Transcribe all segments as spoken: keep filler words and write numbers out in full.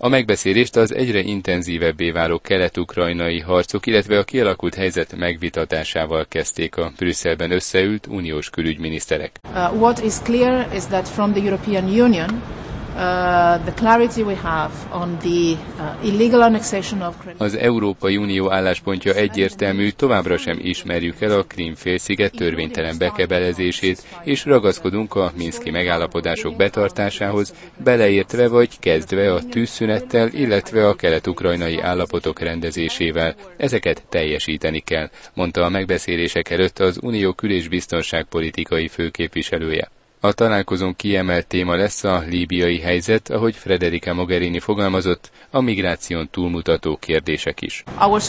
A megbeszélést az egyre intenzívebbé váló kelet-ukrajnai harcok, illetve a kialakult helyzet megvitatásával kezdték a Brüsszelben összeült uniós külügyminiszterek. Uh, what is clear is that from the European Union Uh, the clarity we have on the uh, illegal annexation of Crimea. Az Európai Unió álláspontja egyértelmű, továbbra sem ismerjük el a Krím-félsziget törvénytelen bekebelezését, és ragaszkodunk a minszki megállapodások betartásához, beleértve vagy kezdve a tűzszünettel, illetve a kelet-ukrajnai állapotok rendezésével. Ezeket teljesíteni kell, mondta a megbeszélések előtt az Unió kül- és biztonságpolitikai főképviselője. A találkozón kiemelt téma lesz a líbiai helyzet, ahogy Federica Mogherini fogalmazott, a migráción túlmutató kérdések is.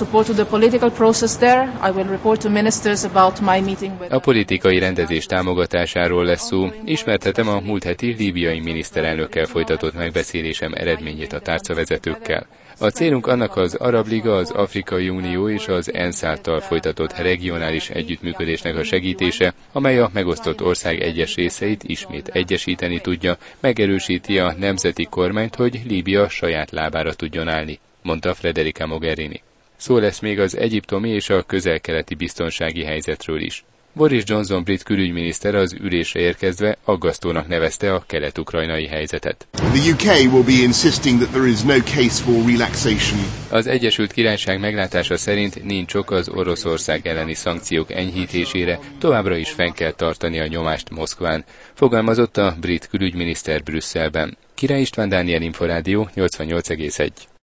A politikai rendezés támogatásáról lesz szó. Ismertetem a múlt heti líbiai miniszterelnökkel folytatott megbeszélésem eredményét a tárcavezetőkkel. A célunk annak az Arab Liga, az Afrikai Unió és az ENSZ által folytatott regionális együttműködésnek a segítése, amely a megosztott ország egyes részeit ismét egyesíteni tudja, megerősíti a nemzeti kormányt, hogy Líbia saját lábára tudjon állni, mondta Federica Mogherini. Szó lesz még az egyiptomi és a közel-keleti biztonsági helyzetről is. Boris Johnson brit külügyminiszter az ülésre érkezve aggasztónak nevezte a kelet-ukrajnai helyzetet. The U K will be insisting that there is no case for relaxation. Az Egyesült Királyság meglátása szerint nincs ok az Oroszország elleni szankciók enyhítésére, továbbra is fenn kell tartani a nyomást Moszkván, fogalmazott a brit külügyminiszter Brüsszelben. Király István, Dániel Inforádió, nyolcvannyolc egész egy.